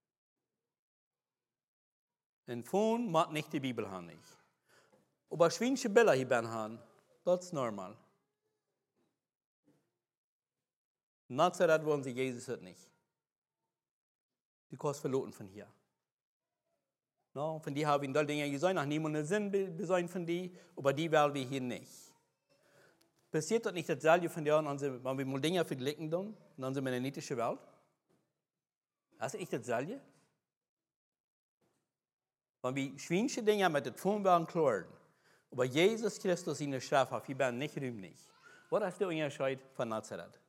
Empfiehlt macht nicht die Bibel haben nicht. Aber schwingische Bilder hier haben, das ist normal. Nazareth wollen sie Jesus hat nicht. Die kostet verloren von hier. No, von die haben wir in Dinge gesagt, nach niemandem Sinn besäumt von die, aber die wollen wir hier nicht. Passiert das nicht dasselbe von der, wenn wir mal Dinge vergleichen dann, in unserer mennonitischen Welt? Das ist nicht dasselbe? Wenn wir schwingische Dinge mit den Tun werden klären, aber Jesus Christus in der Strafe, wir werden nicht rühmlich. Was ist der Unterschied von Nazareth?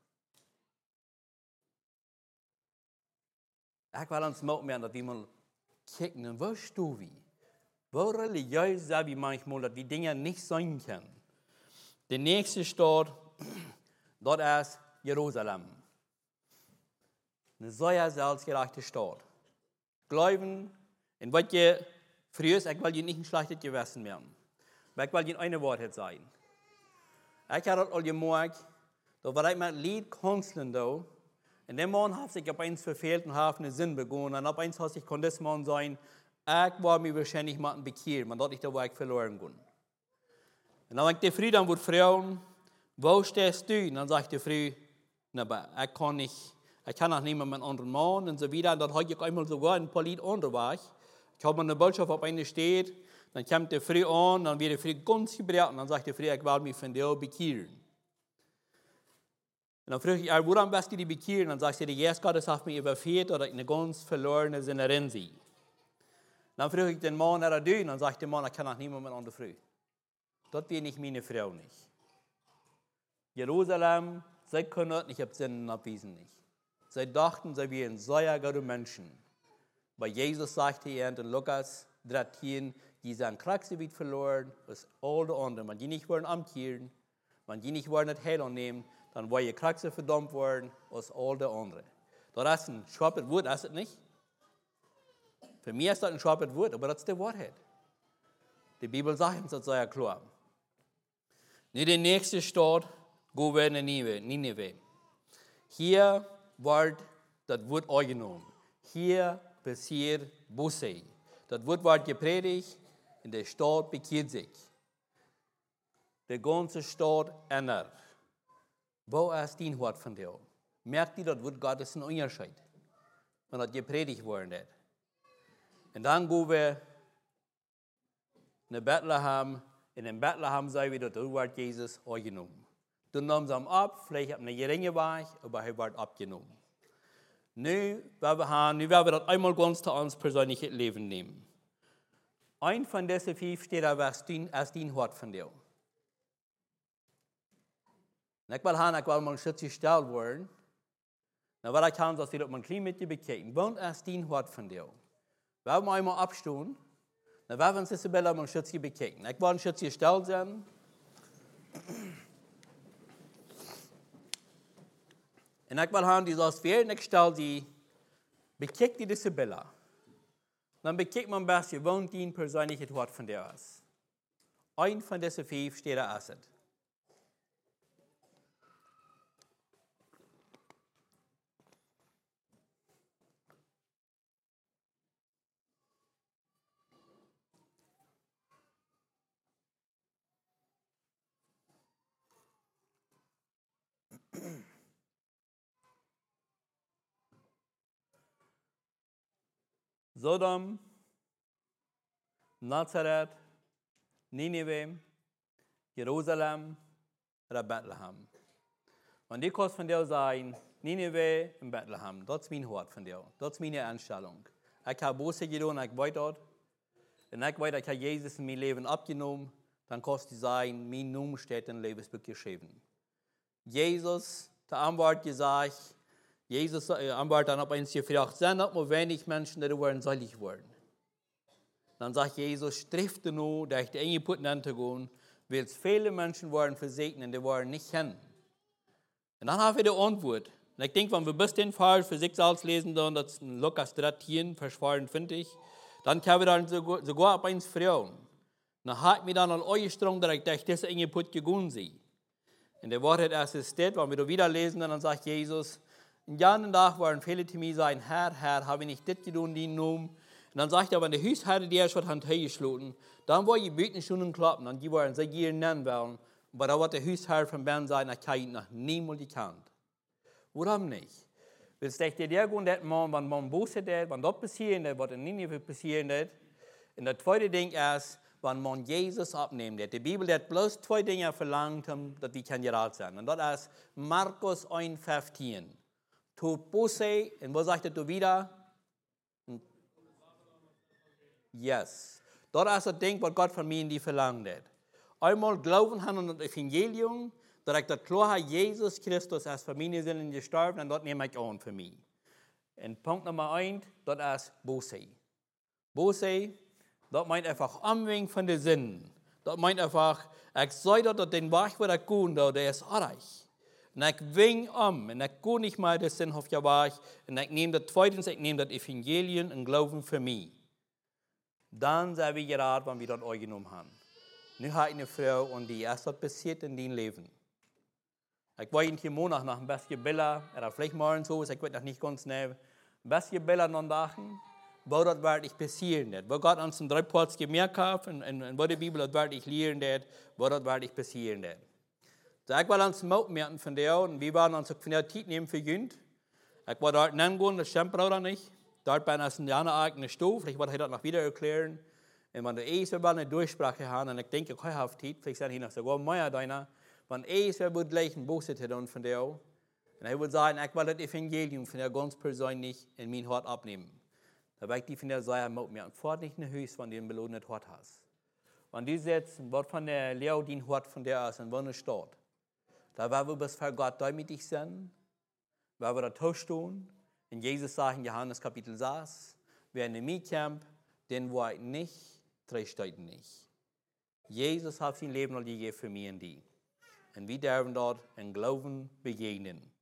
Ich will uns mal mehr, dass wir mal kicken, wo stehen wir? Wo religiös sind wir manchmal, dass wir Dinge nicht sein können? Der nächste Stadt, dort ist Jerusalem. Eine sehr selbstgerechte Stadt. Glauben, in was ihr früher ist, ich will ihr nicht ein schlechtes Gewissen werden. Aber ich will ihr eine Wahrheit sein. Ich habe das all gemerkt, da war ich mit Lied Künstler da. Und der Mann hat sich auf eins verfehlt und hat einen Sinn begonnen. Und auf eins hat sich kon das Mann sein, ich war mir wahrscheinlich mal bekehrt, man dort nicht da war ich verloren gehen. Und dann sagt die Frau, dann wird Frauen, wo stehst du? Und dann sagt die Frau, na, aber ich kann nicht, ich kann auch nicht mehr mit einem anderen Mann und so weiter. Und dann habe ich einmal sogar ein paar Lied unterwegs. Ich habe eine Botschaft auf eine steht, dann kommt die Frau an, dann wird die Frau ganz gebrannt und dann sagt die Frau, ich will mich von dir bekehren. Und dann frage ich, woran wirst du die bekehren? Dann sagt sie, Jesus Gott hat mich überführt oder ich eine ganz verlorene Sinnerin sie. Dann frage ich den Mann, er du? Und dann sagt der Mann, ich kann auch niemand mit einer Frau. Das bin nicht meine Frau nicht. Jerusalem, sie können nicht auf Sinnen abwiesen nicht. Sie dachten, sie wären sehr gute Menschen. Weil Jesus sagte in Lukas dreizehn, die sind Kriegsgebiet verloren, als alle anderen. Wenn die nicht wollen umkehren, wenn die nicht wollen das Heil annehmen, dann wollen die Kriegsgebiet verdammt werden, als alle anderen. Das ist ein scharfes Wort, ist es nicht? Für mich ist das ein scharfes Wort, aber das ist die Wahrheit. Die Bibel sagt uns das sehr klar. Nun die nächste Stadt, gehen wir nach Nineveh. Hier wird das Wort angenommen. Hier passiert Buße. Das Wort wird gepredigt und die Stadt bekehrt sich. Die ganze Stadt ändert. Wo ist dein Wort von dir? Merkt ihr, das Wort Gottes ein Unterschied, wenn das gepredigt worden ist. Und dann gehen wir nach Bethlehem. Und in Bethlehem sagen wir, das Wort Jesus angenommen. Dann nahmen sie ihn ab, vielleicht auf eine geringe Weise, aber er wird abgenommen. Nu, werden wir haben, nu werden wir das einmal ganz zu uns persönliches Leben nehmen. Ein von diesen fünf steht da, was als dein Wort von dir. Und ich will haben, ich will mal ein Schutz gestellt werden. Dann will ich haben, dass wir das mal ein klein mit dir bekennen. Was ist dein Wort von dir? Werden wir einmal abstehen, dann werden wir uns diese Bilder mal ein Schutz bekennen. Ich will ein Schutz gestellt sein. Und ich will haben, die das werden, ich stelle die, bekickt die diese Bilder. Dann bekickt man best, je wohnt die persönliches Wort von dir aus. Ein von diesen fünf steht da aus. Sodom, Nazareth, Nineveh, Jerusalem oder Bethlehem. Und die kannst von dir sein, Nineveh und Bethlehem. Das ist mein Wort von dir. Das ist meine Einstellung. Ich habe Buße getan, ich weiß dort. Und ich weiß, ich habe Jesus in mein Leben abgenommen. Dann kannst du sagen, mein Name steht im Lebensbuch geschrieben. Jesus, der Antwort gesagt, Jesus, der Antwort dann auf eins gefragt, sind noch mal wenig Menschen, die wollen selig werden. Dann sagt Jesus, strift du nur, dass ich die enge Putten anzugehen, weil es viele Menschen wollen versegnen, die wollen nicht hin. Und dann haben wir die Antwort. Und ich denke, wenn wir bis den Fall für sich selbst lesen, dann das ist in Lukas dreizehn, Vers vierundzwanzig, dann können wir dann sogar, sogar auf eins fragen. Dann hat mir dann an euch gestrungen, dass ich durch diese enge Put gegangen sehe. Und der Wort hat erst steht, wenn wir da wieder lesen, dann sagt Jesus, in jenem Tag waren viele zu mir sagen, Herr, Herr, habe ich nicht das getan, den Namen. Und dann sagt er, wenn der Hausherr die erst hat geschlossen, dann war die Beten schon klappen, und die waren sehr gerne nennen wollen. Aber da wird der Hausherr von Bern sein, ich habe ihn noch niemals gekannt. Warum nicht? Weil es der Grund ist, wenn man Buße tut, wenn das passiert, was in Nineveh passiert. Und das zweite Ding ist, wenn man Jesus abnimmt. Die Bibel hat bloß zwei Dinge verlangt, dass wir gerettet sind. Und das ist Markus eins, fünfzehn. Tut Buße, und was sagt er wieder? Yes. Das ist das Ding, was Gott von mir in die verlangt hat. Einmal glauben an das Evangelium, dass ich das klar habe, Jesus Christus ist für meine Sünden gestorben, und das nehme ich an für mich. Und Punkt Nummer eins, das ist Buße. Buße, das meint einfach Umwegen von den Sünden. Das meint einfach, ich sage, dass den Weg, wo ich gehe, der ist reich. Und ich wing um, und ich gehe nicht mehr den sinnhaften Weg, und ich nehme das zweitens, ich nehme das Evangelium und Glauben für mich. Dann sind wir gerade, wenn wir das angenommen haben. Nu habe ich eine Frau, und die ist das passiert in dein Leben. Ich war in Monat nach dem besten Bilder, oder vielleicht morgen so, ich weiß noch nicht ganz genau, besten Bilder noch dachten, wo das wirklich passieren wird. Wo Gott uns in drei Parts gemerkt hat, und, und, und wo die Bibel das wirklich lernen wird, wo das wirklich passieren wird. So, ich war uns merken von der, und wir waren uns von der Zeit nehmen vergönnt. Ich war dort nennen, das stimmt oder nicht. Dort bin ich in der eigenen Stufe, vielleicht wollte ich das noch wieder erklären. Und wenn der Eis über eine Durchsprache haben, und ich denke, ich habe Zeit, vielleicht sind hier noch sogar mehr deiner, wenn Eis über gleich ein Buße tun von der, und ich würde sagen, ich will das Evangelium von der ganz persönlich in mein Hort abnehmen. Da will ich die von der sagen, ich mir fort nicht ein Haus, wenn du ein belohnenes Hort hast. Wenn du jetzt ein Wort von der Lehre, die ein Hort von der ist, und wo eine Stadt, da war wir bis für Gott da mit dich sind, weil wir da tauschen. Und Jesus sagt in Johannes Kapitel sechs, wer in mir kämpft, den war ich nicht, trägt ich nicht. Jesus hat sein Leben gegeben für mich und die. Und wir dürfen dort in Glauben begegnen.